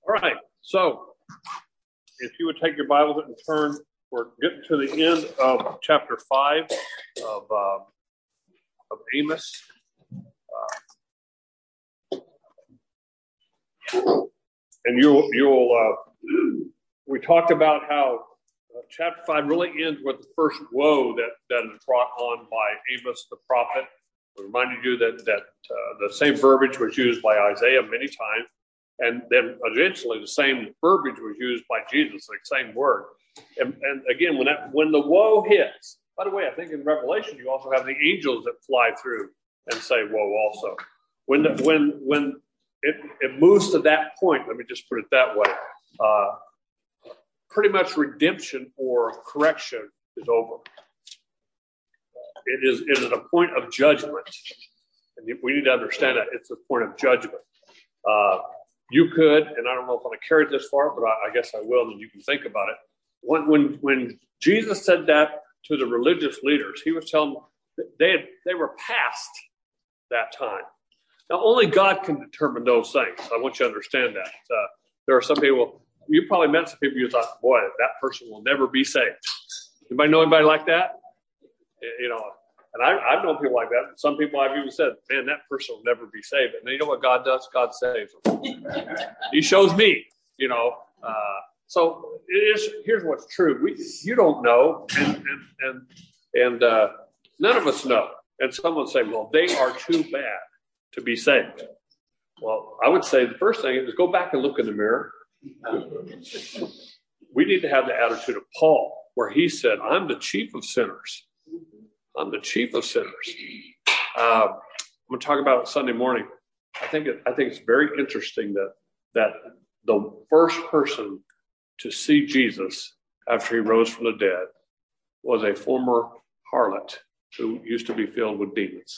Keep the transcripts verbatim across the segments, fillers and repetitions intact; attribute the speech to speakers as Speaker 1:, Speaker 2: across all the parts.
Speaker 1: All right, so if you would take your Bibles and turn, we're getting to the end of chapter five of uh, of Amos. Uh, and you'll, you'll uh, we talked about how uh, chapter five really ends with the first woe that, that is brought on by Amos the prophet. We reminded you that, that uh, the same verbiage was used by Isaiah many times. And then eventually the same verbiage was used by Jesus, the same word. And, and again, when that when the woe hits, by the way, I think in Revelation you also have the angels that fly through and say woe also. When the, when when it, it moves to that point, let me just put it that way, uh, pretty much redemption or correction is over. It is it is a point of judgment. And we need to understand that it's a point of judgment. Uh, You could, and I don't know if I'm going to carry it this far, but I, I guess I will, and you can think about it. When, when when Jesus said that to the religious leaders, he was telling them that they had, they were past that time. Now, only God can determine those things. I want you to understand that. Uh, there are some people, you probably met some people you thought, boy, that person will never be saved. Anybody know anybody like that? You know, and I, I've known people like that. Some people I've even said, man, that person will never be saved. And you know what God does? God saves them. He shows me, you know. Uh, so it is. Here's what's true. We, you don't know, and and and, and uh, none of us know. And someone say, well, they are too bad to be saved. Well, I would say the first thing is go back and look in the mirror. We need to have the attitude of Paul, where he said, I'm the chief of sinners. I'm the chief of sinners. Uh, I'm going to talk about it Sunday morning. I think it, I think it's very interesting that that the first person to see Jesus after he rose from the dead was a former harlot who used to be filled with demons.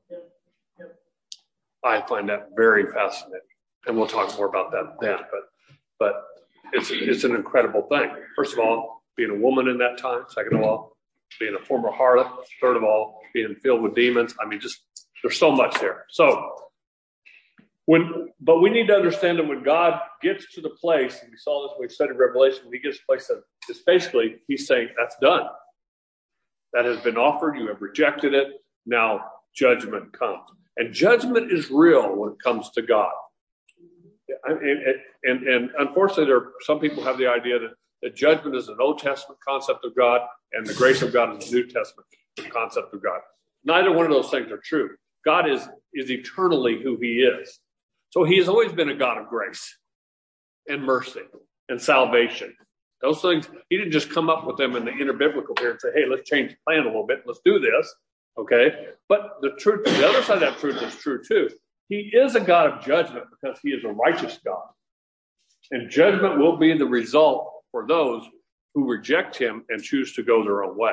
Speaker 1: I find that very fascinating, and we'll talk more about that then. But but it's it's an incredible thing. First of all, being a woman in that time. Second of all, being a former harlot. Third of all, being filled with demons. I mean, just there's so much there. So when, but we need to understand that when God gets to the place, and we saw this when we studied Revelation, when he gets to the place that it's basically, he's saying, that's done. That has been offered. You have rejected it. Now judgment comes. And judgment is real when it comes to God. And, and, and unfortunately, there are some people have the idea that that judgment is an Old Testament concept of God, and the grace of God is a New Testament concept of God. Neither one of those things are true. God is, is eternally who he is. So he has always been a God of grace and mercy and salvation. Those things, he didn't just come up with them in the interbiblical period and say, hey, let's change the plan a little bit. Let's do this. Okay. But the truth, the other side of that truth is true too. He is a God of judgment because he is a righteous God. And judgment will be the result for those who reject him and choose to go their own way.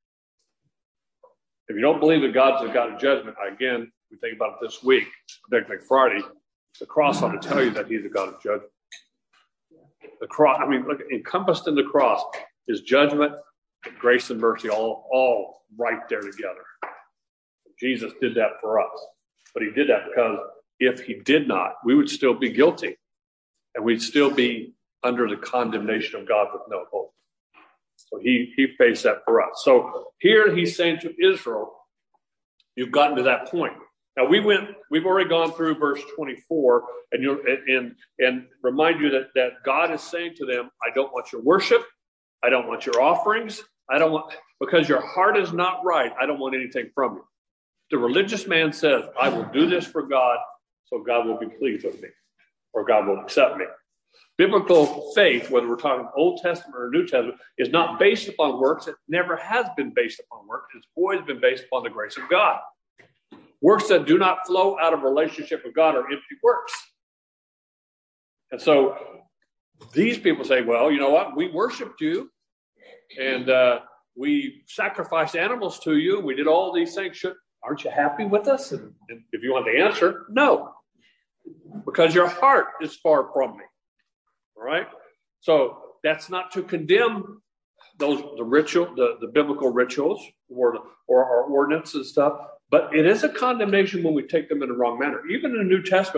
Speaker 1: If you don't believe that God's a God of judgment, again, we think about it this week, particularly Friday, the cross ought to tell you that he's a God of judgment. The cross, I mean, look, encompassed in the cross is judgment, grace, and mercy, all, all right there together. Jesus did that for us. But he did that because if he did not, we would still be guilty. And we'd still be under the condemnation of God with no hope. So he, he faced that for us. So here he's saying to Israel, you've gotten to that point. Now we went, we've already gone through verse twenty-four, and you and and remind you that, that God is saying to them, I don't want your worship, I don't want your offerings, I don't want, because your heart is not right, I don't want anything from you. The religious man says, I will do this for God, so God will be pleased with me, or God will accept me. Biblical faith, whether we're talking Old Testament or New Testament, is not based upon works. It never has been based upon works. It's always been based upon the grace of God. Works that do not flow out of relationship with God are empty works. And so these people say, well, you know what? We worshiped you, and uh, we sacrificed animals to you. We did all these things. Should, aren't you happy with us? And, and if you want the answer, no. Because your heart is far from me. All right. So that's not to condemn those the ritual, the, the biblical rituals or the, or our ordinances and stuff, but it is a condemnation when we take them in the wrong manner. Even in the New Testament, when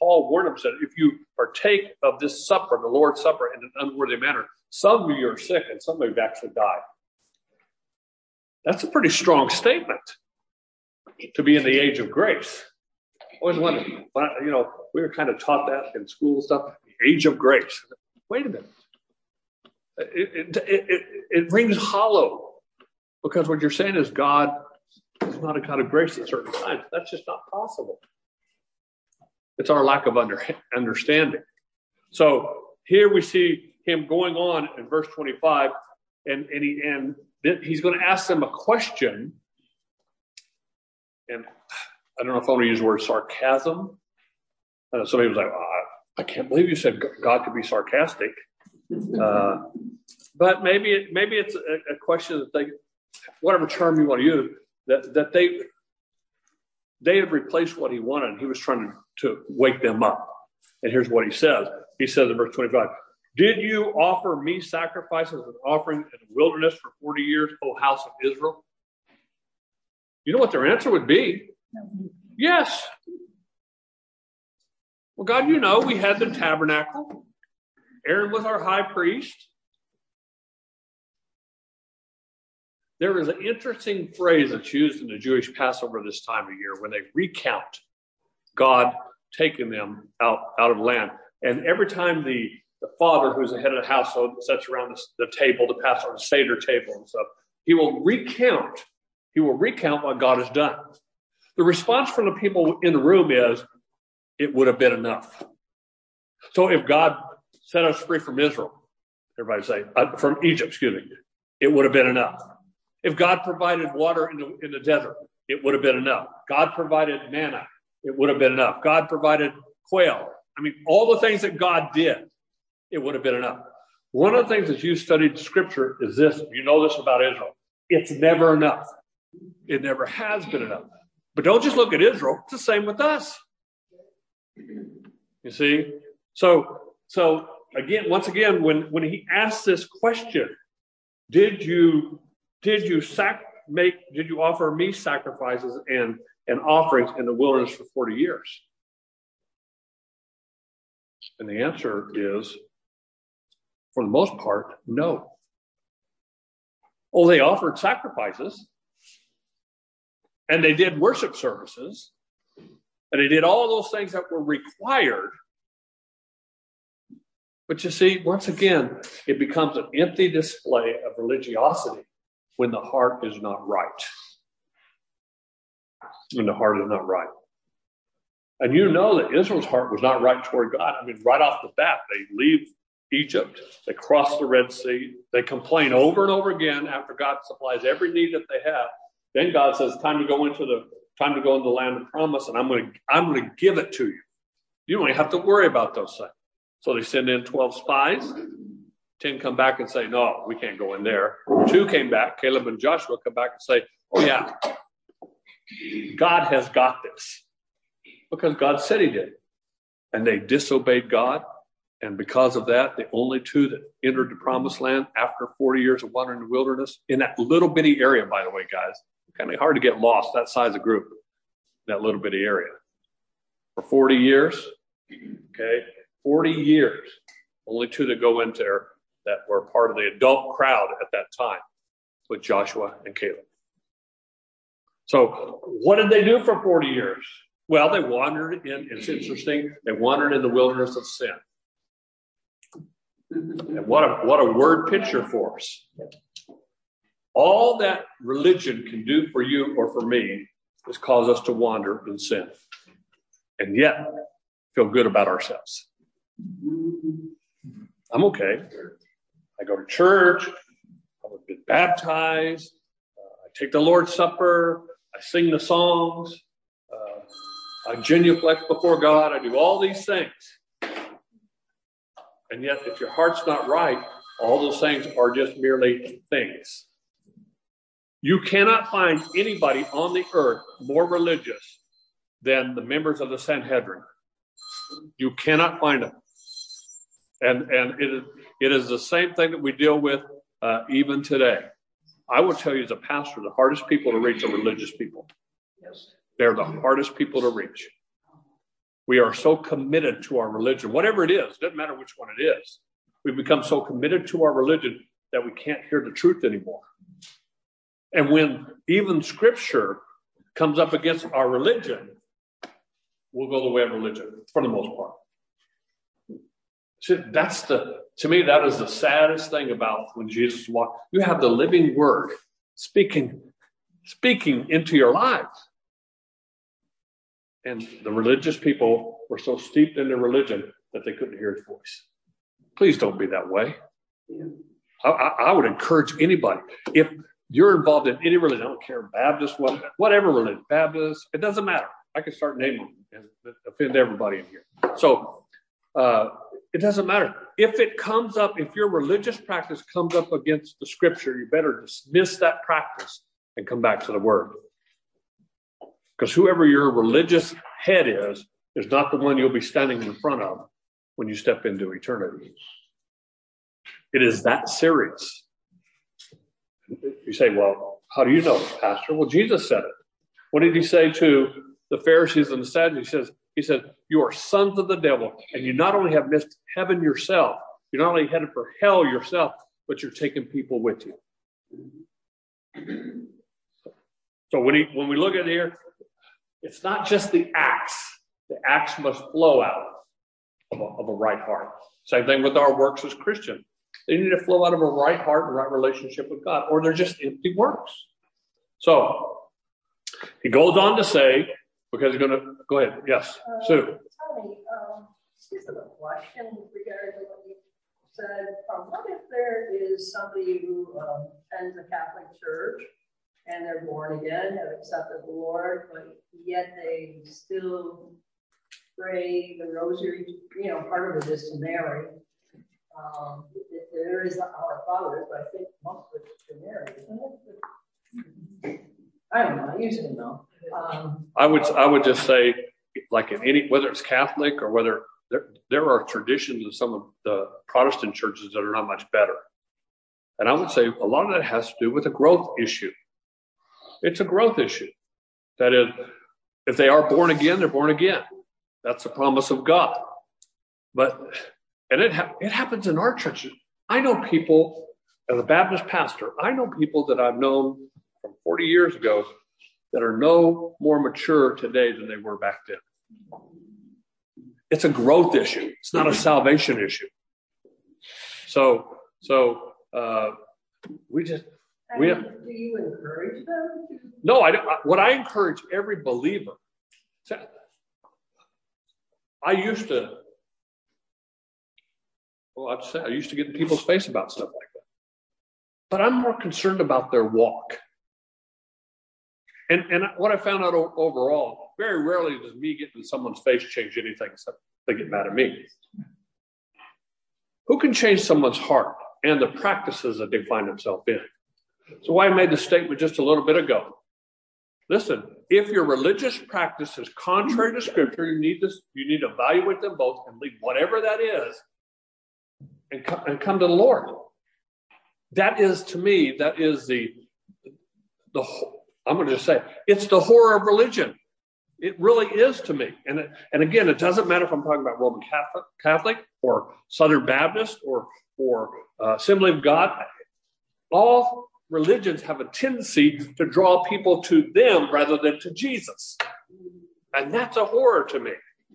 Speaker 1: Paul warned them, said, if you partake of this supper, the Lord's Supper, in an unworthy manner, some of you are sick and some of you have actually died. That's a pretty strong statement to be in the age of grace. I always wondered, you know, we were kind of taught that in school and stuff, the age of grace. Wait a minute. It, it, it, it, it rings hollow because what you're saying is God is not a God of grace at certain times. That's just not possible. It's our lack of under, understanding. So here we see him going on in verse twenty-five, and, and, he, and he's going to ask them a question. And I don't know if I want to use the word sarcasm. Uh, somebody was like, oh, I, I can't believe you said God could be sarcastic. Uh, but maybe it, maybe it's a, a question that they, whatever term you want to use, that, that they they had replaced what he wanted, and he was trying to, to wake them up. And here's what he says. He says in verse twenty-five, did you offer me sacrifices and offering in the wilderness for forty years, O house of Israel? You know what their answer would be? Yes. Well, God, you know, we had the tabernacle. Aaron was our high priest. There is an interesting phrase that's used in the Jewish Passover this time of year when they recount God taking them out, out of land. And every time the, the father, who's the head of the household, sits around the, the table, the Passover, the Seder table and stuff, he will recount, he will recount what God has done. The response from the people in the room is, it would have been enough. So if God set us free from Israel, everybody say, uh, from Egypt, excuse me, it would have been enough. If God provided water in the, in the desert, it would have been enough. God provided manna, it would have been enough. God provided quail. I mean, all the things that God did, it would have been enough. One of the things that you studied Scripture is this. You know this about Israel. It's never enough. It never has been enough. But don't just look at Israel. It's the same with us. You see? So, so again, once again, when, when he asks this question, did you did you sac make did you offer me sacrifices and, and offerings in the wilderness for forty years? And the answer is, for the most part, no. Oh, they offered sacrifices, and they did worship services, and they did all those things that were required. But you see, once again, it becomes an empty display of religiosity when the heart is not right. When the heart is not right. And you know that Israel's heart was not right toward God. I mean, right off the bat, they leave Egypt, they cross the Red Sea, they complain over and over again after God supplies every need that they have. Then God says, time to go into the time to go into the land of promise, and I'm going to I'm going to give it to you. You don't even have to worry about those things. So they send in twelve spies. ten come back and say, no, we can't go in there. Two came back, Caleb and Joshua come back and say, oh yeah, God has got this. Because God said he did. And they disobeyed God. And because of that, the only two that entered the promised land after forty years of wandering in the wilderness, in that little bitty area, by the way, guys, kind of hard to get lost, that size of group, that little bitty area. For forty years, okay, forty years, only two that go into there that were part of the adult crowd at that time with Joshua and Caleb. So what did they do for forty years? Well, they wandered in, it's interesting, they wandered in the wilderness of sin. And what a, what a word picture for us. All that religion can do for you or for me is cause us to wander in sin. And yet, feel good about ourselves. I'm okay. I go to church. I've been baptized. Uh, I take the Lord's Supper. I sing the songs. Uh, I genuflect before God. I do all these things. And yet, if your heart's not right, all those things are just merely things. You cannot find anybody on the earth more religious than the members of the Sanhedrin. You cannot find them. And, and it, is, it is the same thing that we deal with uh, even today. I will tell you as a pastor, the hardest people to reach are religious people. They're the hardest people to reach. We are so committed to our religion, whatever it is, doesn't matter which one it is. We become so committed to our religion that we can't hear the truth anymore. And when even Scripture comes up against our religion, we'll go the way of religion for the most part. See, that's the, to me, that is the saddest thing about when Jesus walked. You have the living word speaking, speaking into your lives. And the religious people were so steeped in their religion that they couldn't hear his voice. Please don't be that way. Yeah. I, I, I would encourage anybody, if you're involved in any religion, I don't care, Baptist, whatever religion, Baptist, it doesn't matter. I can start naming them and offend everybody in here. So uh, it doesn't matter. If it comes up, if your religious practice comes up against the Scripture, you better dismiss that practice and come back to the Word. Because whoever your religious head is, is not the one you'll be standing in front of when you step into eternity. It is that serious. You say, well, how do you know, Pastor? Well, Jesus said it. What did he say to the Pharisees and the Sadducees? He says, he said, you are sons of the devil, and you not only have missed heaven yourself, you're not only headed for hell yourself, but you're taking people with you. So when, he, when we look at here, it's not just the acts. The acts must flow out of a, of a right heart. Same thing with our works as Christians. They need to flow out of a right heart and right relationship with God, or they're just empty works. So he goes on to say, because he's going to, go ahead. Yes, uh, Sue.
Speaker 2: Tony, um, this is a question regarding what you said. Um, what if there is somebody who um, attends a Catholic church and they're born again, have accepted the Lord, but yet they still pray the rosary? You know, part of it is to Mary. Um, there is our Father, but I think most of it's to Mary, isn't it? I don't know. I usually know. Um,
Speaker 1: I would I would just say, like in any, whether it's Catholic or whether there there are traditions in some of the Protestant churches that are not much better, and I would say a lot of that has to do with a growth issue. It's a growth issue. That is, if they are born again, they're born again. That's the promise of God. But and it ha- it happens in our churches. I know people, as a Baptist pastor, I know people that I've known from forty years ago that are no more mature today than they were back then. It's a growth issue. It's not a salvation issue. So, so uh, we just we. Have,
Speaker 2: do you encourage them? To-
Speaker 1: no, I don't. What I encourage every believer. I used to. Well, I'd say I used to get in people's face about stuff like that. But I'm more concerned about their walk. And and what I found out o- overall, very rarely does me getting in someone's face change anything except they get mad at me. Who can change someone's heart and the practices that they find themselves in? So why I made the statement just a little bit ago. Listen, if your religious practice is contrary to Scripture, you need this, you need to evaluate them both and leave whatever that is and come, and come to the Lord. That is, to me, that is the the I'm going to just say, it's the horror of religion. It really is to me. And, it, and again, it doesn't matter if I'm talking about Roman Catholic, Catholic or Southern Baptist or, or uh, Assembly of God. All religions have a tendency to draw people to them rather than to Jesus. And that's a horror to me.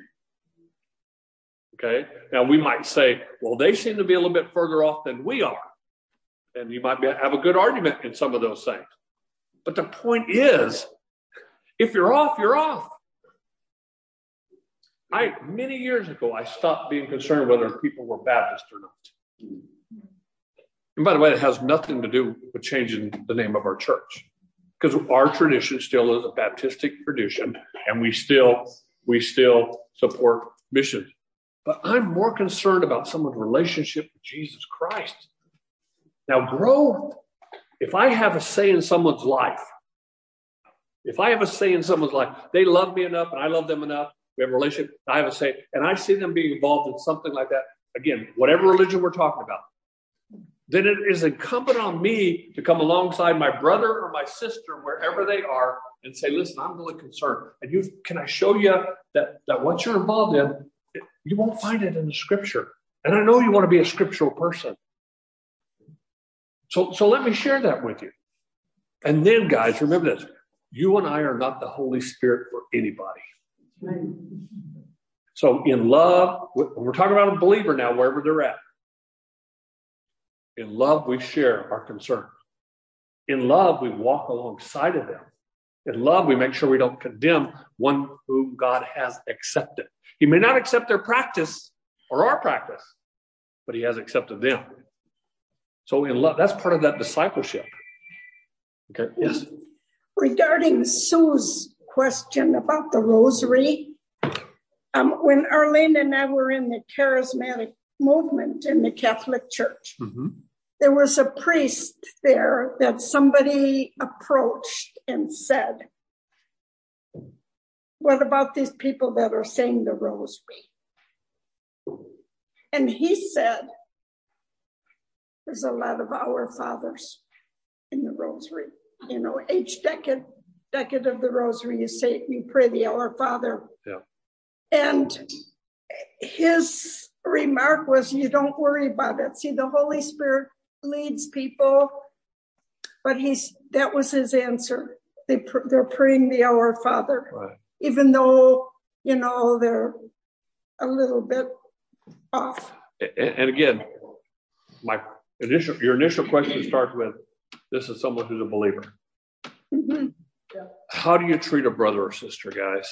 Speaker 1: Okay? Now, we might say, well, they seem to be a little bit further off than we are. And you might be, have a good argument in some of those things. But the point is, if you're off, you're off. I many years ago, I stopped being concerned whether people were Baptist or not. And by the way, it has nothing to do with changing the name of our church, because our tradition still is a Baptistic tradition, and we still we still support missions. But I'm more concerned about someone's relationship with Jesus Christ. Now, grow. If I have a say in someone's life, if I have a say in someone's life, they love me enough and I love them enough, we have a relationship, I have a say, and I see them being involved in something like that, again, whatever religion we're talking about, then it is incumbent on me to come alongside my brother or my sister, wherever they are, and say, listen, I'm really concerned. And you, can I show you that, that what you're involved in, it, you won't find it in the scripture. And I know you want to be a scriptural person. So, so let me share that with you. And then, guys, remember this. You and I are not the Holy Spirit for anybody. So in love, we're talking about a believer now, wherever they're at. In love, we share our concerns. In love, we walk alongside of them. In love, we make sure we don't condemn one whom God has accepted. He may not accept their practice or our practice, but he has accepted them. So in love, that's part of that discipleship. Okay, yes?
Speaker 3: Regarding Sue's question about the rosary, um, when Arlene and I were in the charismatic movement in the Catholic Church, mm-hmm. there was a priest there that somebody approached and said, what about these people that are saying the rosary? And he said, there's a lot of Our Fathers in the rosary. You know, each decade, decade of the rosary, you say, you pray the Our Father.
Speaker 1: Yeah.
Speaker 3: And his remark was, you don't worry about it. See, the Holy Spirit leads people. But he's that was his answer. They, they're praying the Our Father.
Speaker 1: Right.
Speaker 3: Even though, you know, they're a little bit off.
Speaker 1: And, and again, my initial, your initial question starts with, this is someone who's a believer.
Speaker 3: Mm-hmm.
Speaker 2: Yeah.
Speaker 1: How do you treat a brother or sister, guys?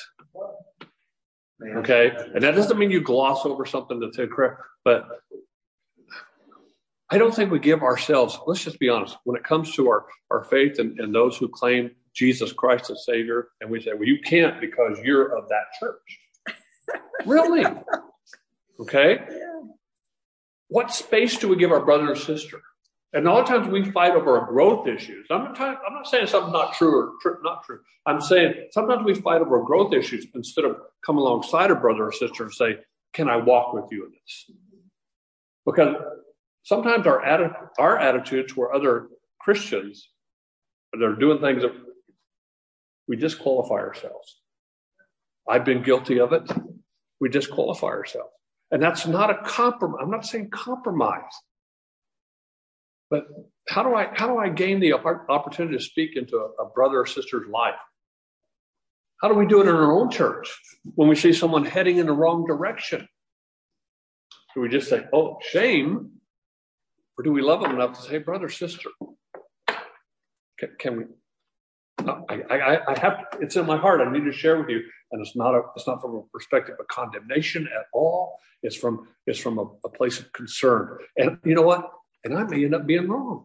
Speaker 1: Okay? And that doesn't mean you gloss over something that's incorrect, but I don't think we give ourselves, let's just be honest, when it comes to our, our faith and, and those who claim Jesus Christ as Savior, and we say, well, you can't because you're of that church. Really? Okay?
Speaker 3: Yeah.
Speaker 1: What space do we give our brother or sister? And a lot of times we fight over growth issues. I'm not, talking, I'm not saying something's not true or tr- not true. I'm saying sometimes we fight over growth issues instead of come alongside a brother or sister and say, can I walk with you in this? Because sometimes our, atti- our attitude toward other Christians, they're doing things that we disqualify ourselves. I've been guilty of it. We disqualify ourselves. And that's not a compromise. I'm not saying compromise. But how do I how do I gain the opportunity to speak into a, a brother or sister's life? How do we do it in our own church when we see someone heading in the wrong direction? Do we just say, oh, shame? Or do we love them enough to say, brother, sister, can, can we? I, I, I have, it's in my heart. I need to share with you. And it's not a, it's not from a perspective of condemnation at all. It's from, it's from a, a place of concern. And you know what? And I may end up being wrong.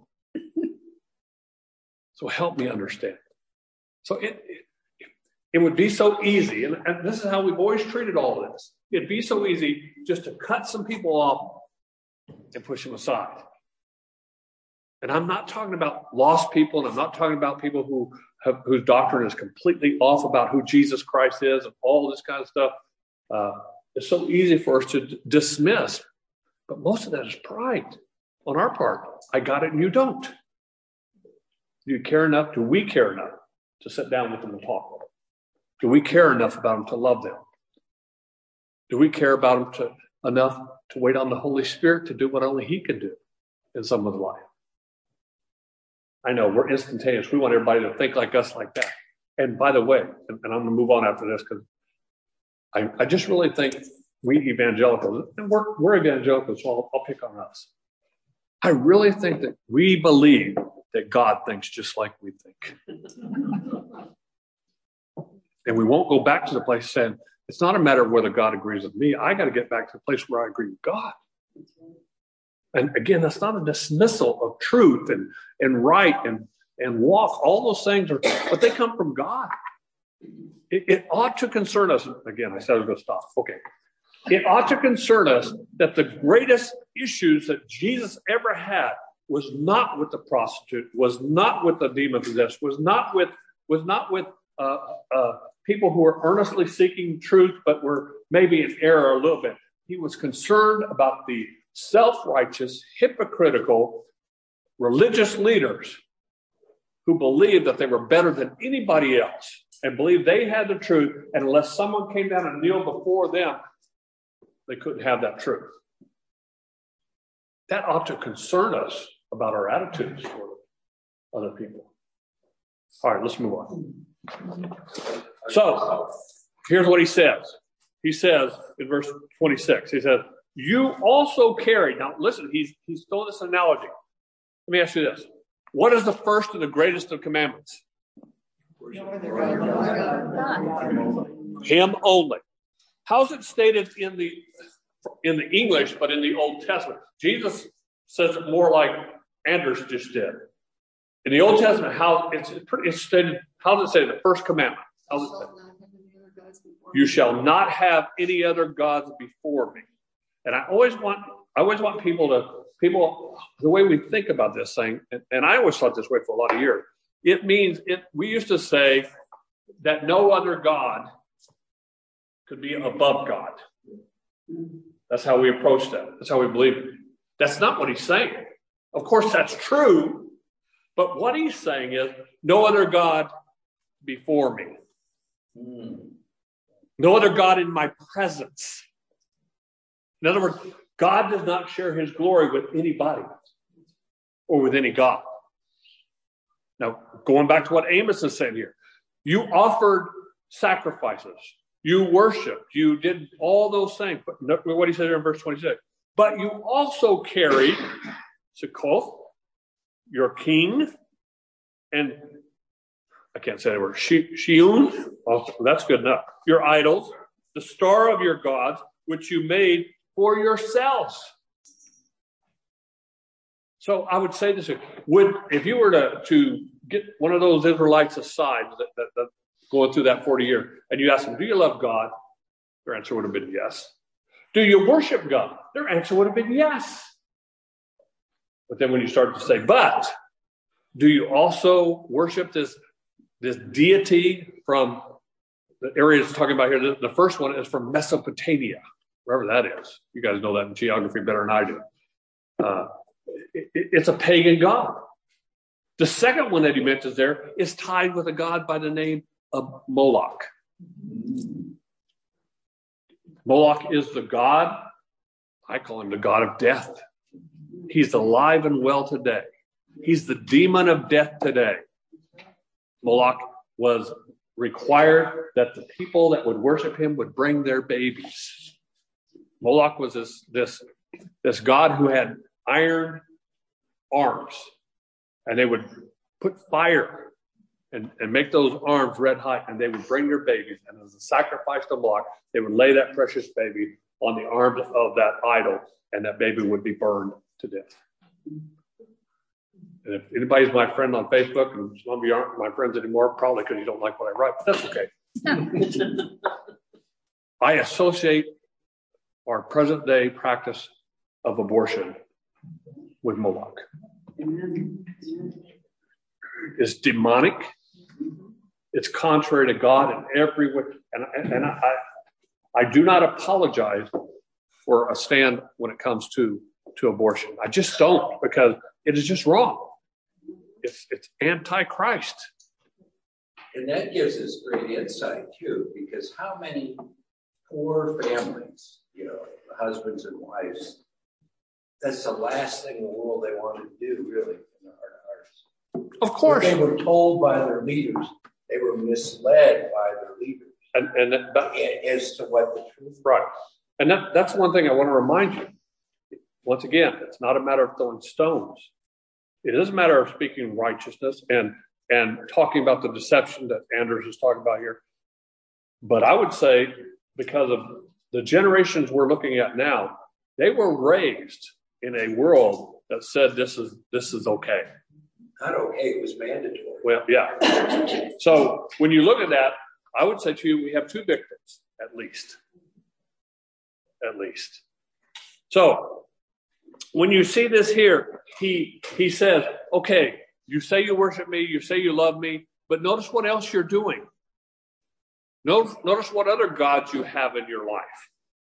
Speaker 1: So help me understand. So it, it, it would be so easy. And, and this is how we've always treated all of this. It'd be so easy just to cut some people off and push them aside. And I'm not talking about lost people. And I'm not talking about people who have, whose doctrine is completely off about who Jesus Christ is and all this kind of stuff. Uh, it's so easy for us to d- dismiss. But most of that is pride. On our part, I got it and you don't. Do you care enough? Do we care enough to sit down with them and talk with them? Do we care enough about them to love them? Do we care about them to, enough to wait on the Holy Spirit to do what only He can do in someone's life? I know we're instantaneous. We want everybody to think like us like that. And by the way, and, and I'm going to move on after this because I, I just really think we evangelicals, and we're, we're evangelicals, so I'll, I'll pick on us. I really think that we believe that God thinks just like we think. And we won't go back to the place saying, it's not a matter of whether God agrees with me. I got to get back to the place where I agree with God. And again, that's not a dismissal of truth and, and right and, and walk. All those things are, but they come from God. It, it ought to concern us. Again, I said I was going to stop. Okay. It ought to concern us that the greatest issues that Jesus ever had was not with the prostitute, was not with the demon-possessed, was not with was not with uh, uh, people who were earnestly seeking truth, but were maybe in error a little bit. He was concerned about the self-righteous, hypocritical, religious leaders who believed that they were better than anybody else and believed they had the truth. And unless someone came down and kneeled before them, they couldn't have that truth. That ought to concern us about our attitudes toward other people. All right, let's move on. So, here's what he says. He says in verse twenty-six, he says, you also carry. Now, listen, he's, he's throwing this analogy. Let me ask you this. What is the first and the greatest of commandments? Him only. How's it stated in the in the English, but in the Old Testament? Jesus says it more like Anders just did. In the Old Testament, how it's pretty, it's stated. How does it say the first commandment? How does it say? You shall not have any other gods before me. And I always want, I always want people to people the way we think about this thing. And, and I always thought this way for a lot of years. It means it. We used to say that no other god could be above God. That's how we approach that. That's how we believe it. That's not what he's saying. Of course, that's true. But what he's saying is no other God before me. No other God in my presence. In other words, God does not share his glory with anybody or with any God. Now, going back to what Amos is saying here, you offered sacrifices. You worshiped. You did all those things. But look what he said here in verse twenty-six. But you also carried Succoth, your king, and I can't say the word, Sheun. Oh, that's good enough. Your idols, the star of your gods, which you made for yourselves. So I would say this: would if you were to, to get one of those Israelites aside that, that, that going through that forty years, and you ask them, do you love God? Their answer would have been yes. Do you worship God? Their answer would have been yes. But then when you start to say, but do you also worship this, this deity from the area it's talking about here? The, the first one is from Mesopotamia, wherever that is. You guys know that in geography better than I do. Uh, it, it's a pagan god. The second one that he mentions there is tied with a god by the name of Moloch. Moloch is the god, I call him the god of death. He's alive and well today. He's the demon of death today. Moloch was required that the people that would worship him would bring their babies. Moloch was this, this, this god who had iron arms, and they would put fire and, and make those arms red hot, and they would bring their babies, and as a sacrifice to Moloch, they would lay that precious baby on the arms of that idol, and that baby would be burned to death. And if anybody's my friend on Facebook, and some of you aren't my friends anymore, probably because you don't like what I write, but that's okay. I associate our present day practice of abortion with Moloch. It's demonic. It's contrary to God in every way. And, and I, I do not apologize for a stand when it comes to, to abortion. I just don't, because it is just wrong. It's, it's anti-Christ.
Speaker 4: And that gives us great insight, too, because how many poor families, you know, husbands and wives, that's the last thing in the world they want to do, really, in their heart of hearts.
Speaker 1: Of course.
Speaker 4: But they were told by their leaders. They were misled by their leaders.
Speaker 1: And, and that, that,
Speaker 4: as to what the truth is.
Speaker 1: Right. And that, that's one thing I want to remind you. Once again, it's not a matter of throwing stones. It is a matter of speaking righteousness and, and talking about the deception that Anders is talking about here. But I would say, because of the generations we're looking at now, they were raised in a world that said this is this is okay.
Speaker 4: Not okay, it was mandatory.
Speaker 1: Well, yeah. So when you look at that, I would say to you, we have two victims, at least. At least. So when you see this here, he he says, okay, you say you worship me, you say you love me, but notice what else you're doing. Notice, notice what other gods you have in your life.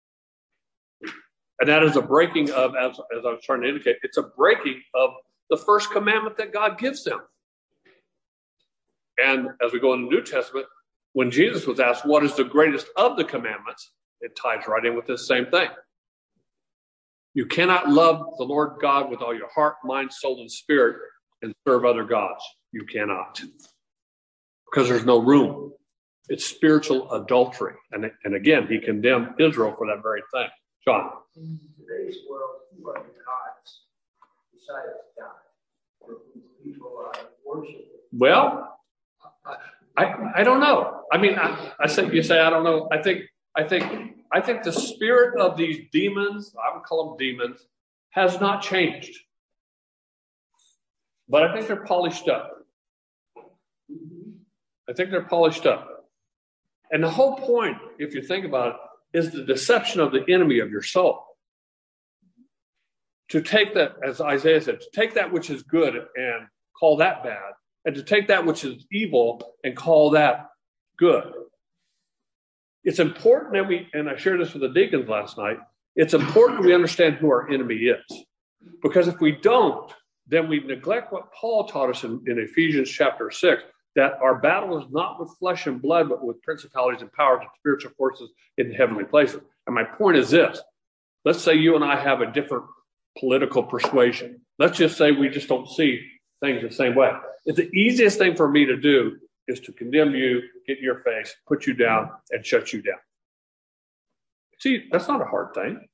Speaker 1: And that is a breaking of, as, as I was trying to indicate, it's a breaking of the first commandment that God gives them. And as we go in the New Testament, when Jesus was asked, what is the greatest of the commandments? It ties right in with this same thing. You cannot love the Lord God with all your heart, mind, soul, and spirit and serve other gods. You cannot. Because there's no room. It's spiritual adultery. And, and again, he condemned Israel for that very thing. John.
Speaker 5: In today's world, who are the gods besides God? For whom people are worshiping?
Speaker 1: Well, I I don't know. I mean, I, I say you say I don't know. I think I think I think the spirit of these demons, I would call them demons, has not changed. But I think they're polished up. I think they're polished up. And the whole point, if you think about it, is the deception of the enemy of your soul. To take that, as Isaiah said, to take that which is good and call that bad, and to take that which is evil and call that good. It's important that we, and I shared this with the deacons last night, it's important we understand who our enemy is. Because if we don't, then we neglect what Paul taught us in, in Ephesians chapter six, that our battle is not with flesh and blood, but with principalities and powers and spiritual forces in heavenly places. And my point is this. Let's say you and I have a different political persuasion. Let's just say we just don't see things the same way. It's the easiest thing for me to do is to condemn you, get in your face, put you down, and shut you down. See, that's not a hard thing.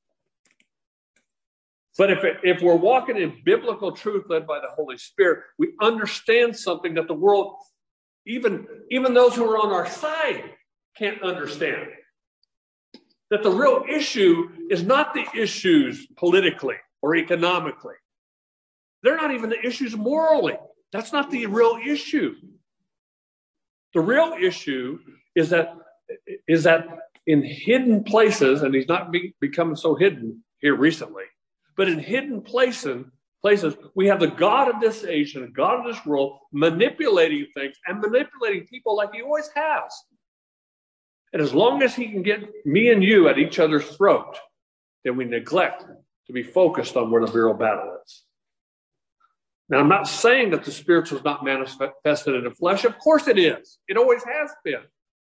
Speaker 1: But if, it, if we're walking in biblical truth led by the Holy Spirit, we understand something that the world, even, even those who are on our side, can't understand. That the real issue is not the issues politically or economically. They're not even the issues morally. That's not the real issue. The real issue is that, is that in hidden places, and he's not be, becoming so hidden here recently, but in hidden places, places, we have the God of this age and the God of this world manipulating things and manipulating people like he always has. And as long as he can get me and you at each other's throat, then we neglect to be focused on where the real battle is. Now, I'm not saying that the spiritual is not manifested in the flesh. Of course it is. It always has been.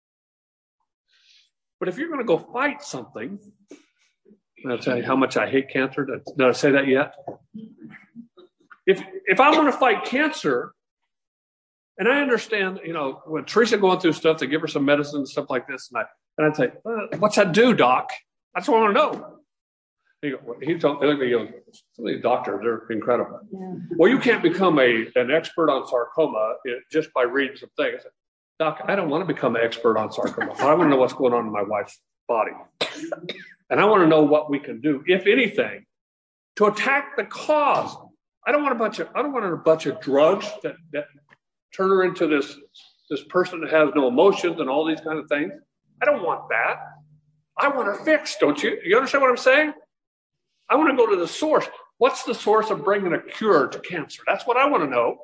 Speaker 1: But if you're going to go fight something, I'll tell you how much I hate cancer. Did, did I say that yet? If if I want to fight cancer, and I understand, you know, when Teresa going through stuff, they give her some medicine and stuff like this, and I and I'd say, uh, "What's that do, Doc?" That's what I want to know. He go, he told me, he goes, "Some of these doctors, they're incredible." Yeah. Well, you can't become a an expert on sarcoma just by reading some things. I said, Doc, I don't want to become an expert on sarcoma. I want to know what's going on in my wife's body. And I want to know what we can do, if anything, to attack the cause. I don't want a bunch of I don't want a bunch of drugs that, that turn her into this, this person that has no emotions and all these kind of things. I don't want that. I want her fixed, don't you? You understand what I'm saying? I want to go to the source. What's the source of bringing a cure to cancer? That's what I want to know.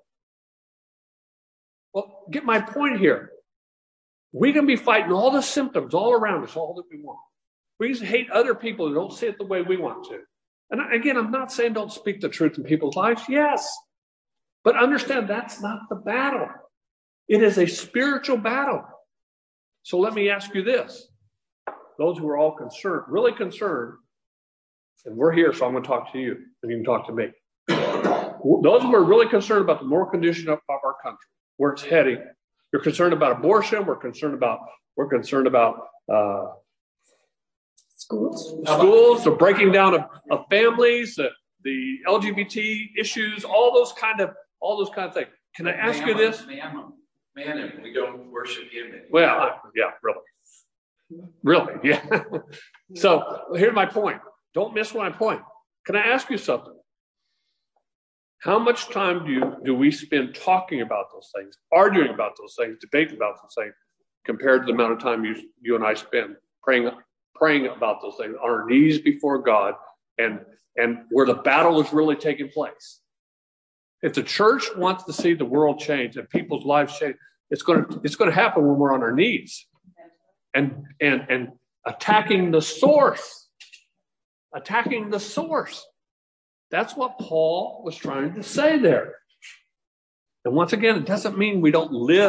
Speaker 1: Well, get my point here. We can be fighting all the symptoms all around us, all that we want. We just hate other people who don't see it the way we want to. And again, I'm not saying don't speak the truth in people's lives. Yes. But understand that's not the battle. It is a spiritual battle. So let me ask you this. Those who are all concerned, really concerned, and we're here, so I'm going to talk to you, and you can talk to me. Those who are really concerned about the moral condition of, of our country, where it's heading. You're concerned about abortion. We're concerned about, we're concerned about, uh, Schools, schools, the breaking down of, of families, the, the L G B T issues, all those kind of, all those kind of things. Can I ask you this?
Speaker 4: Man, man, we don't worship him anymore.
Speaker 1: Well, yeah, really, really, yeah. So here's my point. Don't miss my point. Can I ask you something? How much time do you do we spend talking about those things, arguing about those things, debating about those things, compared to the amount of time you you and I spend praying? praying about those things on our knees before God and, and where the battle is really taking place. If the church wants to see the world change and people's lives change, it's going to, it's going to happen when we're on our knees and, and, and attacking the source, attacking the source. That's what Paul was trying to say there. And once again, it doesn't mean we don't live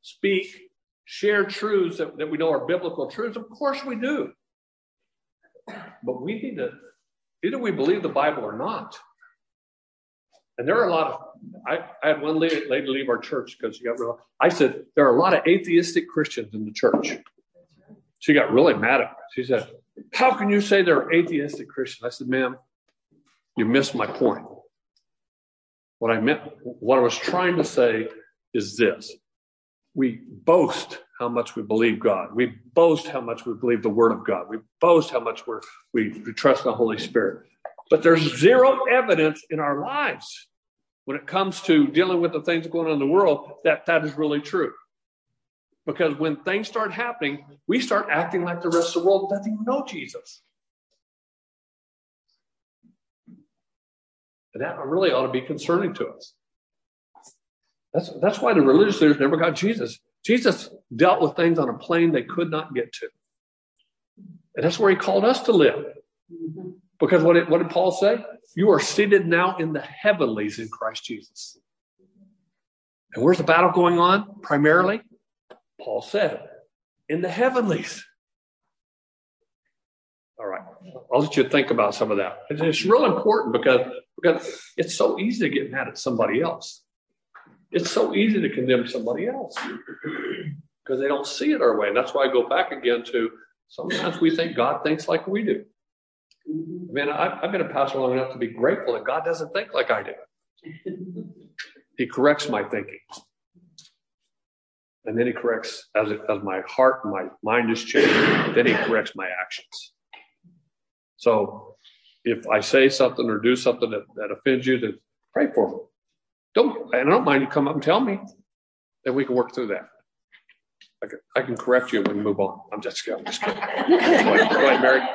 Speaker 1: speak, share truths that, that we know are biblical truths? Of course we do. But we need to, either we believe the Bible or not. And there are a lot of, I, I had one lady, lady leave our church because she got real, I said, there are a lot of atheistic Christians in the church. She got really mad at me. She said, how can you say there are atheistic Christians? I said, ma'am, you missed my point. What I meant, what I was trying to say is this. We boast how much we believe God. We boast how much we believe the Word of God. We boast how much we're, we, we trust the Holy Spirit. But there's zero evidence in our lives when it comes to dealing with the things going on in the world that that is really true. Because when things start happening, we start acting like the rest of the world doesn't even know Jesus. And that really ought to be concerning to us. That's, that's why the religious leaders never got Jesus. Jesus dealt with things on a plane they could not get to. And that's where he called us to live. Because what did, what did Paul say? You are seated now in the heavenlies in Christ Jesus. And where's the battle going on primarily? Paul said, in the heavenlies. All right. I'll let you think about some of that. It's real important because, because it's so easy to get mad at somebody else. It's so easy to condemn somebody else because they don't see it our way. And that's why I go back again to sometimes we think God thinks like we do. I mean, I've been a pastor long enough to be grateful that God doesn't think like I do. He corrects my thinking. And then he corrects, as, it, as my heart and my mind is changed, then he corrects my actions. So if I say something or do something that, that offends you, then pray for me. Don't, and I don't mind you come up and tell me. Then we can work through that. I can, I can correct you when we move on. I'm just, I'm just kidding. Go ahead, go ahead, Mary.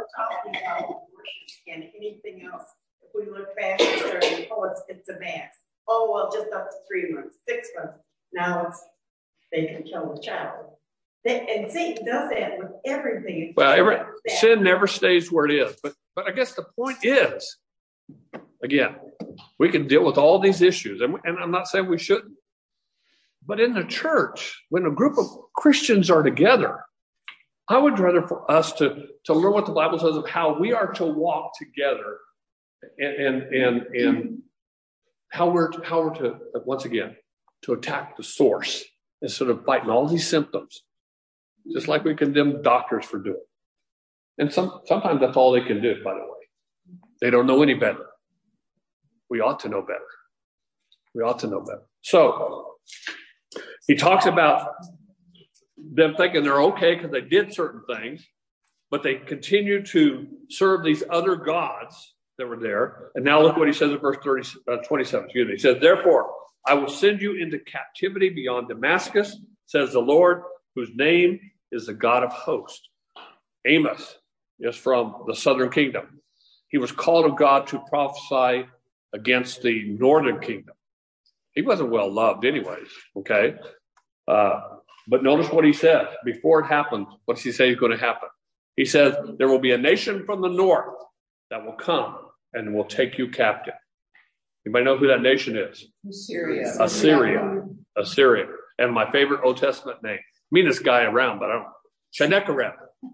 Speaker 6: And anything else, if we look back at certain, oh, it's, it's a max. Oh, well, just up to three months, six months. Now it's, they can kill the child. They, and Satan does that with everything.
Speaker 1: Well, every, sin never stays where it is. But, but I guess the point is, again, we can deal with all these issues. And, and I'm not saying we shouldn't. But in the church, when a group of Christians are together, I would rather for us to, to learn what the Bible says of how we are to walk together and, and, and, and how we're, to, how we're to, once again, to attack the source instead of fighting all these symptoms, just like we condemn doctors for doing. And some, sometimes that's all they can do, by the way. They don't know any better. We ought to know better. We ought to know better. So he talks about them thinking they're okay because they did certain things, but they continue to serve these other gods that were there. And now look what he says in verse thirty, uh, twenty-seven. Excuse me. He says, therefore, I will send you into captivity beyond Damascus, says the Lord, whose name is the God of hosts. Amos is from the southern kingdom. He was called of God to prophesy against the northern kingdom. He wasn't well loved anyways, okay? Uh, but notice what he says. Before it happened, what does he say is going to happen? He says, there will be a nation from the north that will come and will take you captive. Anybody know who that nation is?
Speaker 6: Assyria.
Speaker 1: Assyria. Assyria. And my favorite Old Testament name. Meanest guy around, but I don't know. Sennacherib.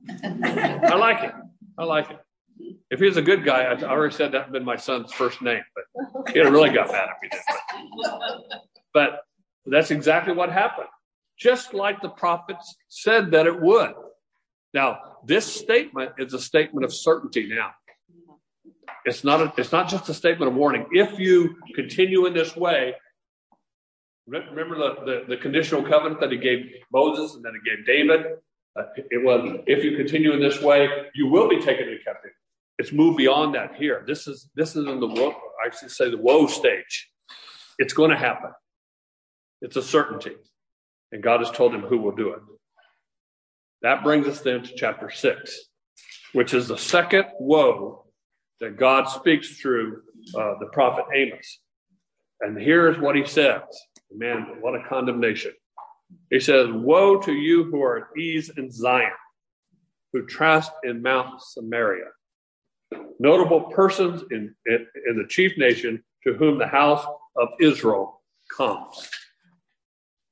Speaker 1: I like it. I like it. If he was a good guy, I already said that had been my son's first name, but he really got mad if he did. But, but that's exactly what happened. Just like the prophets said that it would. Now, this statement is a statement of certainty now. It's not a, it's not just a statement of warning. If you continue in this way, remember the, the, the conditional covenant that he gave Moses and then he gave David? Uh, it was, if you continue in this way, you will be taken into captivity. It's moved beyond that here. This is this is in the woe, I should say the woe stage. It's going to happen. It's a certainty. And God has told him who will do it. That brings us then to chapter six, which is the second woe that God speaks through uh, the prophet Amos. And here's what he says. Man, what a condemnation. He says, woe to you who are at ease in Zion, who trust in Mount Samaria. Notable persons in, in, in the chief nation to whom the house of Israel comes.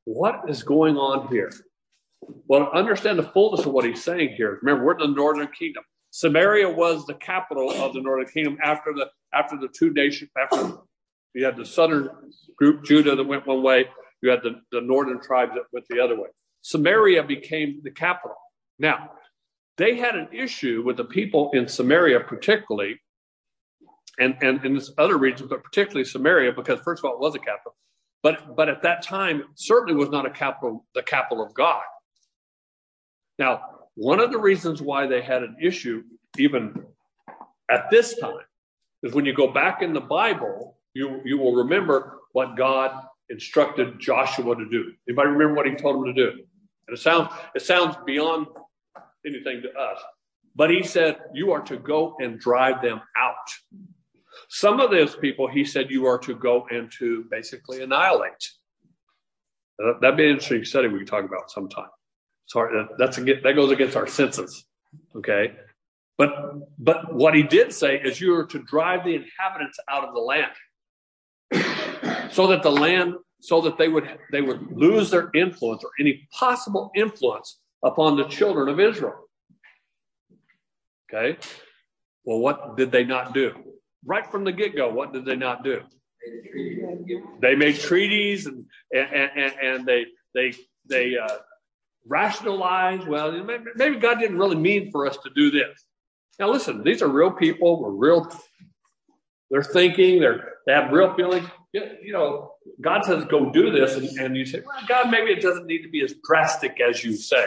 Speaker 1: what is going on here? Well, to understand the fullness of what he's saying here, remember, we're in the northern kingdom. Samaria was the capital of the northern kingdom after the after the two nations, after you had the southern group, Judah, that went one way, you had the, the northern tribes that went the other way. Samaria became the capital. Now, they had an issue with the people in Samaria particularly, and, and in this other region, but particularly Samaria, because first of all, it was a capital. But but at that time, it certainly was not a capital, the capital of God. Now, one of the reasons why they had an issue, even at this time, is when you go back in the Bible, you, you will remember what God instructed Joshua to do. Anybody remember what he told him to do? And it sounds it sounds beyond anything to us. But he said, you are to go and drive them out. Some of those people, he said, you are to go and to basically annihilate. Uh, that'd be an interesting study we can talk about sometime. Sorry, that's a, that goes against our senses, okay? But but what he did say is you are to drive the inhabitants out of the land, so that the land, so that they would they would lose their influence or any possible influence upon the children of Israel. Okay? Well, what did they not do? Right from the get-go, what did they not do? They made treaties and and and, and they they they uh, rationalized. Well, maybe God didn't really mean for us to do this. Now, listen, these are real people. We're real. They're thinking. They're they have real feelings. You know, God says go do this, and, and you say, well, God, maybe it doesn't need to be as drastic as you say.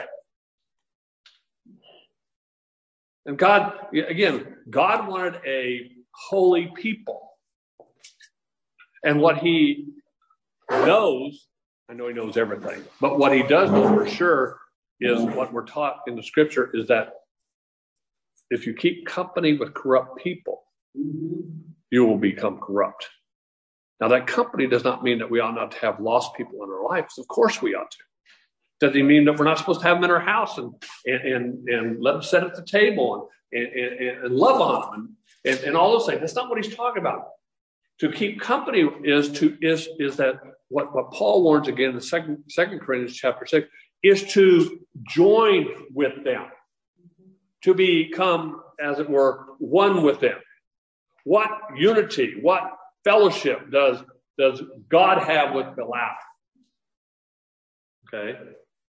Speaker 1: And God, again, God wanted a holy people. And what he knows, I know he knows everything, but what he does know for sure is what we're taught in the scripture is that if you keep company with corrupt people, you will become corrupt. Now, that company does not mean that we ought not to have lost people in our lives. Of course we ought to. Does it mean that we're not supposed to have them in our house and and and, and let them sit at the table and, and, and, and love on them and, and all those things? That's not what he's talking about. To keep company is to is is that what, what Paul warns again in the second second Corinthians chapter six is to join with them, to become, as it were, one with them. What unity, what fellowship does does God have with Belial? Okay.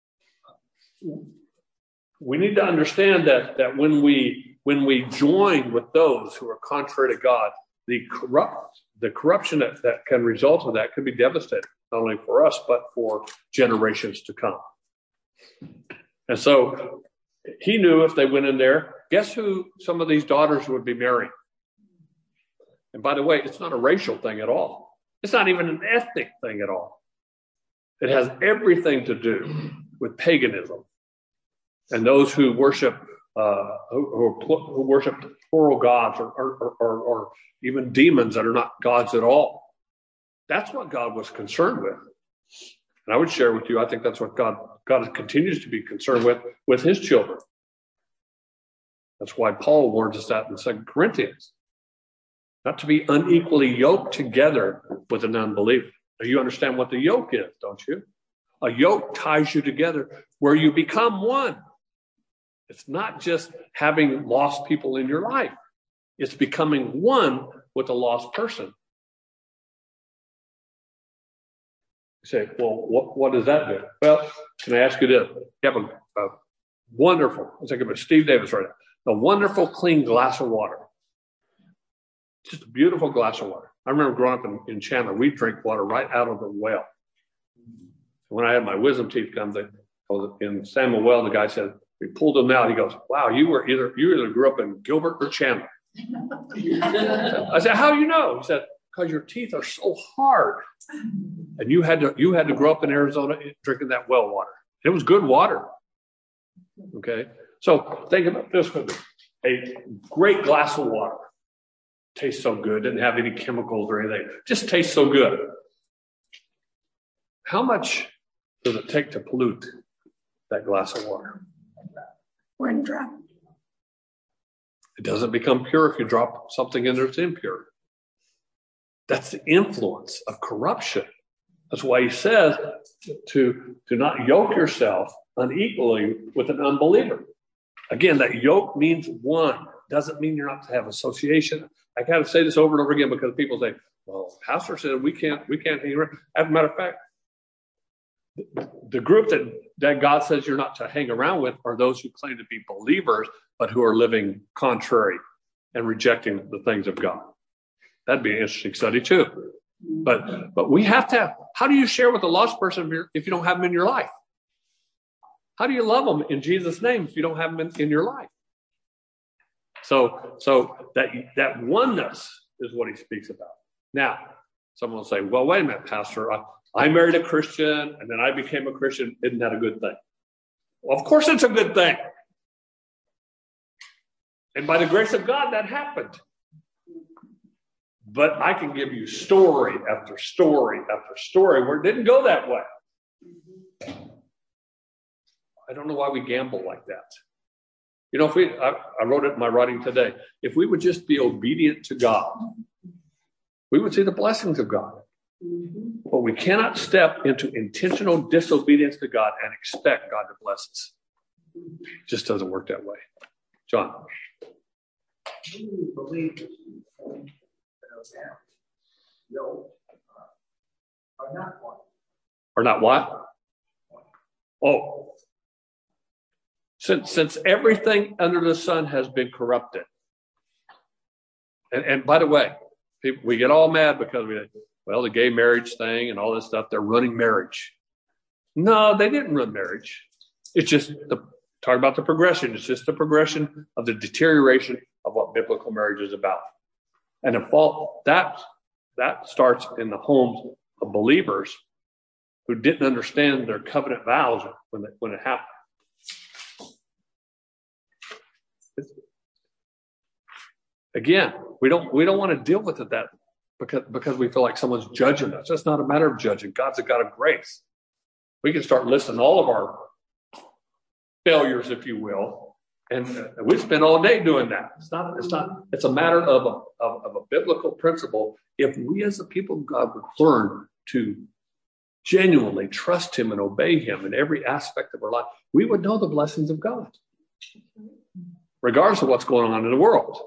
Speaker 1: We need to understand that that when we when we join with those who are contrary to God, the corrupt the corruption that, that can result of that could be devastating, not only for us, but for generations to come. And so he knew if they went in there, guess who some of these daughters would be marrying? And by the way, it's not a racial thing at all. It's not even an ethnic thing at all. It has everything to do with paganism and those who worship uh, who, who worship plural gods or, or, or, or even demons that are not gods at all. That's what God was concerned with. And I would share with you, I think that's what God God continues to be concerned with with his children. That's why Paul warns us that in Second Corinthians. Not to be unequally yoked together with an unbeliever. Now, you understand what the yoke is, don't you? A yoke ties you together where you become one. It's not just having lost people in your life. It's becoming one with a lost person. You say, well, what, what does that do? Well, can I ask you this? You have a, a wonderful, I was thinking about Steve Davis right now, a wonderful clean glass of water. Just a beautiful glass of water. I remember growing up in, in Chandler, we drink water right out of the well. When I had my wisdom teeth come in Samuel Well, the guy said, we pulled them out. He goes, wow, you were either, you either grew up in Gilbert or Chandler. I said, how do you know? He said, because your teeth are so hard. And you had to, you had to grow up in Arizona drinking that well water. It was good water. Okay. So think about this with me. A great glass of water. Tastes so good. Didn't have any chemicals or anything. Just tastes so good. How much does it take to pollute that glass of water?
Speaker 3: One drop.
Speaker 1: It doesn't become pure if you drop something in there that's impure. That's the influence of corruption. That's why he says to, to not yoke yourself unequally with an unbeliever. Again, that yoke means one. Doesn't mean you're not to have association. I got to say this over and over again because people say, well, pastor said we can't, we can't hang around. As a matter of fact, the group that, that God says you're not to hang around with are those who claim to be believers, but who are living contrary and rejecting the things of God. That'd be an interesting study too. But but we have to have, how do you share with a lost person if you don't have them in your life? How do you love them in Jesus' name if you don't have them in, in your life? So so that that oneness is what he speaks about. Now, someone will say, well, wait a minute, Pastor. I, I married a Christian and then I became a Christian. Isn't that a good thing? Well, of course it's a good thing. And by the grace of God, that happened. But I can give you story after story after story where it didn't go that way. I don't know why we gamble like that. You know, if we, I, I wrote it in my writing today, if we would just be obedient to God, we would see the blessings of God. But we cannot step into intentional disobedience to God and expect God to bless us. It just doesn't work that way. John.
Speaker 5: Do you believe this? No, uh, are not one.
Speaker 1: Are not what? Oh. Since, since everything under the sun has been corrupted. And, and by the way, people, we get all mad because we, well, the gay marriage thing and all this stuff, they're running marriage. No, they didn't run marriage. It's just the talk about the progression. It's just the progression of the deterioration of what biblical marriage is about. And the fault that that starts in the homes of believers who didn't understand their covenant vows when it, when it happened. It's, again, we don't we don't want to deal with it that because because we feel like someone's judging us. It's not a matter of judging. God's a God of grace. We can start listing all of our failures, if you will. And we spend all day doing that. It's not, it's not, it's a matter of a, of, of a biblical principle. If we as the people of God would learn to genuinely trust him and obey him in every aspect of our life, we would know the blessings of God, regardless of what's going on in the world.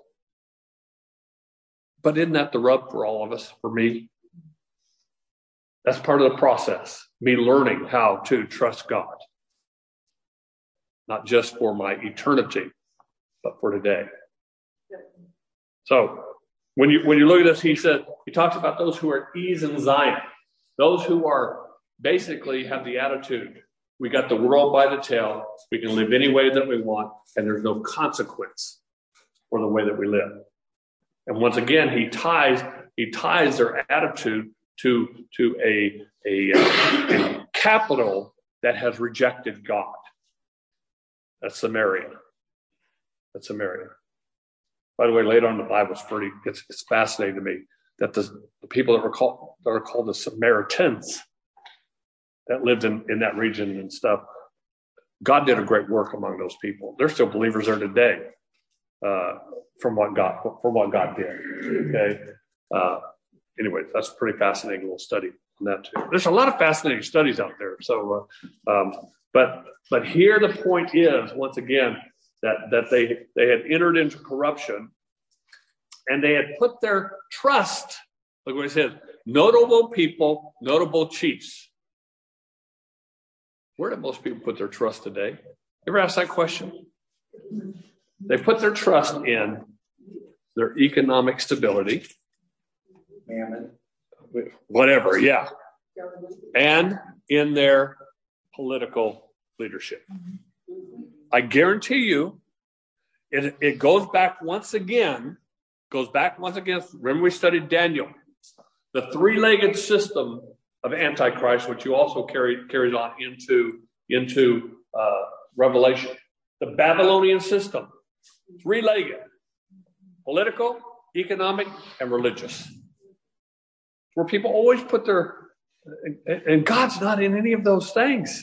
Speaker 1: But isn't that the rub for all of us, for me? That's part of the process, me learning how to trust God. Not just for my eternity, but for today. So when you when you look at this, he said, he talks about those who are at ease in Zion. Those who are basically have the attitude, we got the world by the tail, we can live any way that we want, and there's no consequence for the way that we live. And once again, he ties he ties their attitude to, to a, a, a capital that has rejected God. That's Samaria. That's Samaria. By the way, later on in the Bible, it's pretty, it's, it's fascinating to me that the, the people that were called, that are called the Samaritans that lived in, in that region and stuff, God did a great work among those people. They're still believers there today, uh, from what God, from what God did. Okay. Uh, anyways, that's a pretty fascinating little study on that too. There's a lot of fascinating studies out there. So, uh, um, But but here the point is, once again, that, that they, they had entered into corruption and they had put their trust, look what he says, notable people, notable chiefs. Where do most people put their trust today? You ever ask that question? They put their trust in their economic stability.
Speaker 4: Mammon.
Speaker 1: Whatever, yeah. And in their political leadership. I guarantee you, it, it goes back once again, goes back once again. Remember we studied Daniel, the three-legged system of Antichrist, which you also carry, carries on into, into uh, Revelation. The Babylonian system, three-legged, political, economic, and religious. Where people always put their, and God's not in any of those things.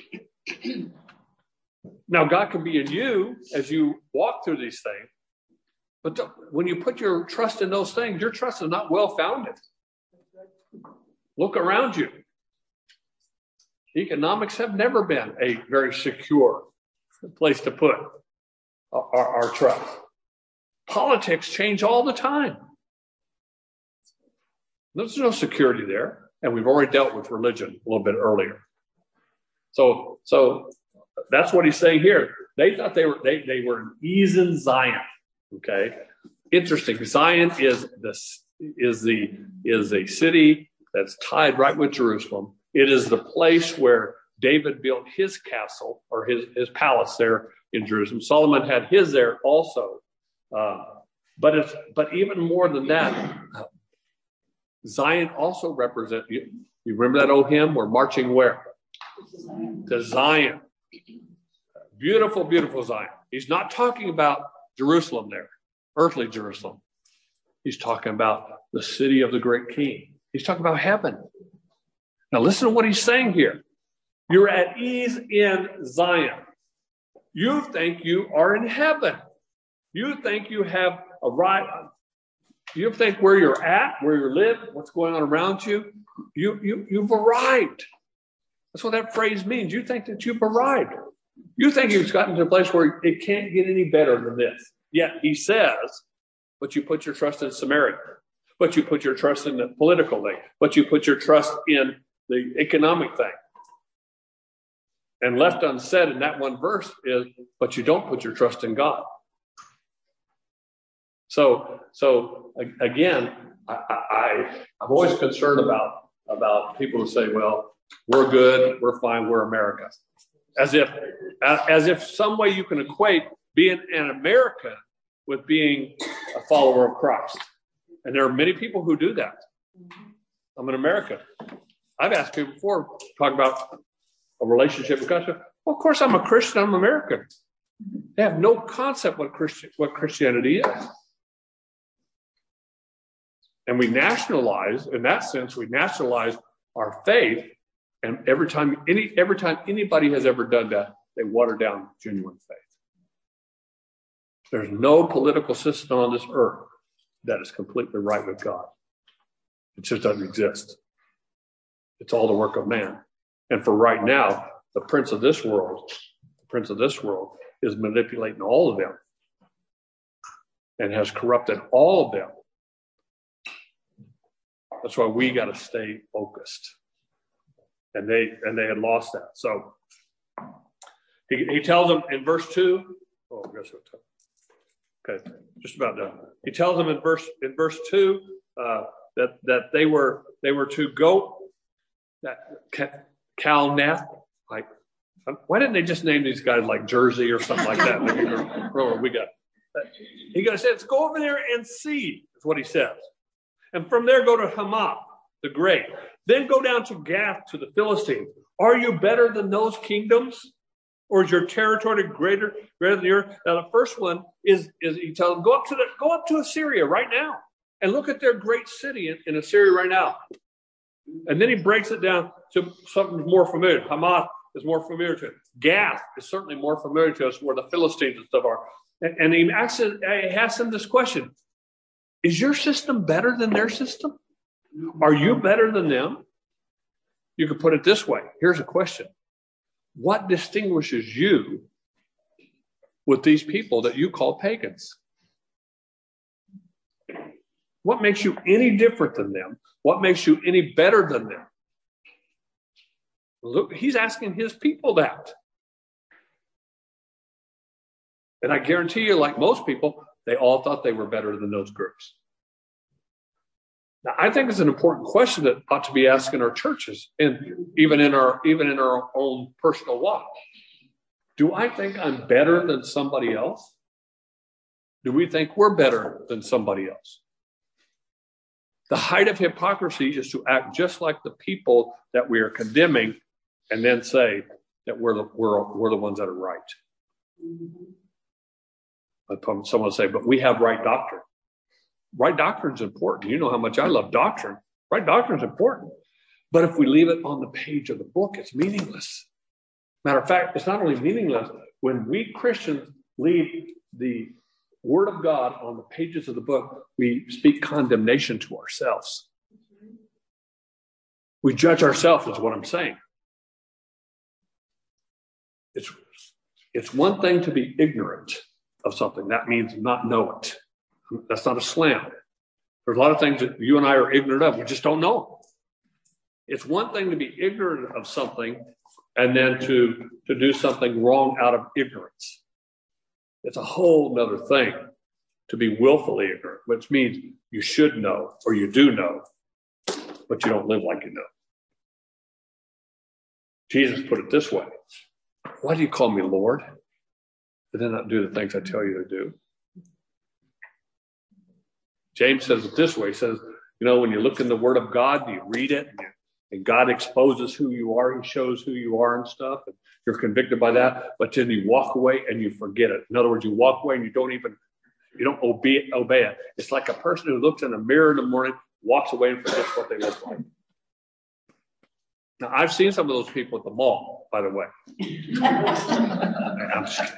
Speaker 1: Now, God can be in you as you walk through these things. But when you put your trust in those things, your trust is not well-founded. Look around you. Economics have never been a very secure place to put our, our, our trust. Politics change all the time. There's no security there. And we've already dealt with religion a little bit earlier. So, so that's what he's saying here. They thought they were they, they were in ease in Zion. Okay. Interesting. Zion is this is the is a city that's tied right with Jerusalem. It is the place where David built his castle or his, his palace there in Jerusalem. Solomon had his there also. Uh, but it's but even more than that, Zion also represents you. You remember that old hymn? We're marching where? To Zion. Beautiful, beautiful Zion. He's not talking about Jerusalem there, earthly Jerusalem. He's talking about the city of the great king. He's talking about heaven. Now listen to what he's saying here. You're at ease in Zion. You think you are in heaven. You think you have arrived. You think where you're at, where you live, what's going on around you, you, you, you've arrived. That's what that phrase means. You think that you've arrived. You think you've gotten to a place where it can't get any better than this. Yet he says, but you put your trust in Samaria. But you put your trust in the political thing. But you put your trust in the economic thing. And left unsaid in that one verse is, but you don't put your trust in God. So, so again, I, I, I'm always concerned about, about people who say, well, we're good, we're fine, we're America. As if, as if some way you can equate being an American with being a follower of Christ. And there are many people who do that. I'm an American. I've asked people before, talk about a relationship with God. Well, of course, I'm a Christian, I'm American. They have no concept what Christian, what Christianity is. And we nationalize, in that sense, we nationalize our faith. And every time any every time anybody has ever done that, they water down genuine faith. There's no political system on this earth that is completely right with God. It just doesn't exist. It's all the work of man. And for right now, the prince of this world, the prince of this world is manipulating all of them and has corrupted all of them. That's why we got to stay focused. And they and they had lost that. So he, he tells them in verse two. Oh, I guess what? Okay, just about done. He tells them in verse in verse two uh, that that they were they were to go that Calneth. Like, why didn't they just name these guys like Jersey or something like that? Like, we got. He got to say, let's go over there and see. Is what he says. And from there, go to Hamath, the great. Then go down to Gath, to the Philistines. Are you better than those kingdoms? Or is your territory greater, greater than yours? Now, the first one is, is he tells them, go up to the, go up to Assyria right now and look at their great city in, in Assyria right now. And then he breaks it down to something more familiar. Hamath is more familiar to him. Gath is certainly more familiar to us, where the Philistines and stuff are. And, and he asks, he asks them this question. Is your system better than their system? Are you better than them? You could put it this way. Here's a question. What distinguishes you with these people that you call pagans? What makes you any different than them? What makes you any better than them? Look, he's asking his people that. And I guarantee you, like most people, they all thought they were better than those groups. Now, I think it's an important question that ought to be asked in our churches, and even in our even in our own personal walk. Do I think I'm better than somebody else? Do we think we're better than somebody else? The height of hypocrisy is to act just like the people that we are condemning, and then say that we're the we're we're the ones that are right. Someone will say, but we have right doctrine. Right doctrine is important. You know how much I love doctrine. Right doctrine is important. But if we leave it on the page of the book, it's meaningless. Matter of fact, it's not only meaningless. When we Christians leave the Word of God on the pages of the book, we speak condemnation to ourselves. We judge ourselves, is what I'm saying. It's, it's one thing to be ignorant of something. That means not know it. That's not a slam. There's a lot of things that you and I are ignorant of. We just don't know. It's one thing to be ignorant of something and then to, to do something wrong out of ignorance. It's a whole nother thing to be willfully ignorant, which means you should know or you do know, but you don't live like you know. Jesus put it this way. Why do you call me Lord? But then not do the things I tell you to do. James says it this way. He says, you know, when you look in the Word of God, you read it, and, you, and God exposes who you are. He shows who you are and stuff. And you're convicted by that. But then you walk away and you forget it. In other words, you walk away and you don't even, you don't obey, obey it. It's like a person who looks in a mirror in the morning, walks away and forgets what they look like. Now, I've seen some of those people at the mall, by the way. I'm just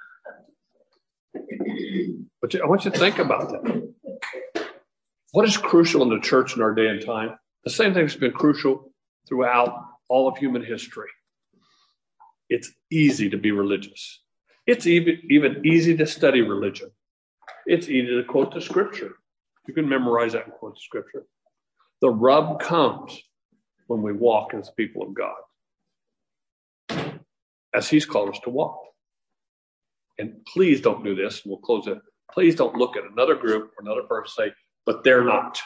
Speaker 1: But I want you to think about that. What is crucial in the church in our day and time? The same thing that's been crucial throughout all of human history. It's easy to be religious. It's even, even easy to study religion. It's easy to quote the scripture. You can memorize that and quote the scripture. The rub comes when we walk as people of God, as he's called us to walk. And please don't do this, and we'll close it. Please don't look at another group or another person and say, but they're not.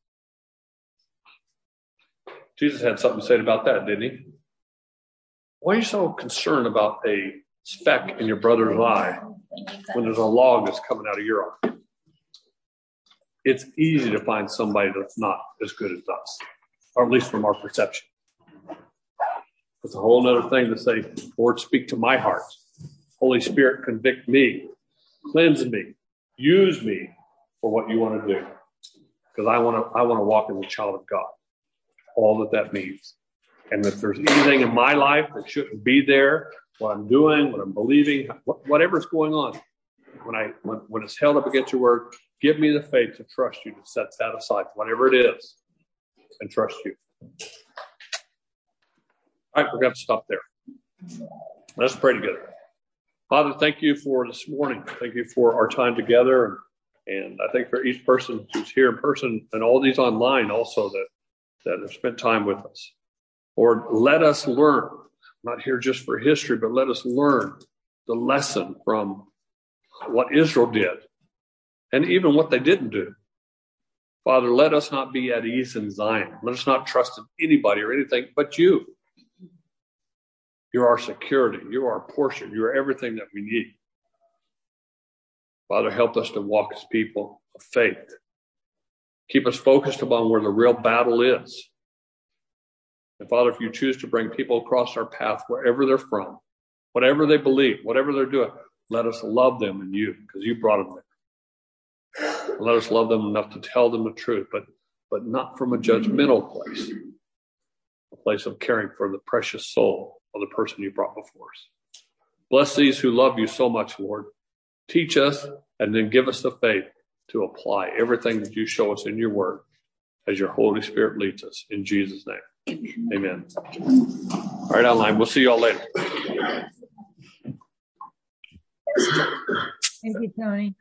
Speaker 1: Jesus had something to say about that, didn't he? Why are you so concerned about a speck in your brother's eye when there's a log that's coming out of your eye? It's easy to find somebody that's not as good as us, or at least from our perception. It's a whole other thing to say, Lord, speak to my heart. Holy Spirit, convict me, cleanse me, use me for what you want to do. Because I want to I want to walk as a child of God. All that that means. And if there's anything in my life that shouldn't be there, what I'm doing, what I'm believing, whatever's going on, when I when, when it's held up against your word, give me the faith to trust you, to set that aside, whatever it is, and trust you. All right, we're going to stop there. Let's pray together. Father, thank you for this morning. Thank you for our time together. And, and I think for each person who's here in person and all these online also that, that have spent time with us. Lord, let us learn, not here just for history, but let us learn the lesson from what Israel did and even what they didn't do. Father, let us not be at ease in Zion. Let us not trust in anybody or anything but you. You're our security. You're our portion. You're everything that we need. Father, help us to walk as people of faith. Keep us focused upon where the real battle is. And Father, if you choose to bring people across our path, wherever they're from, whatever they believe, whatever they're doing, let us love them in you because you brought them there. Let us love them enough to tell them the truth, but, but not from a judgmental place, a place of caring for the precious soul of the person you brought before us. Bless these who love you so much, Lord. Teach us and then give us the faith to apply everything that you show us in your word as your Holy Spirit leads us. In Jesus' name, amen. All right, online. We'll see you all later.
Speaker 7: Thank you, Tony.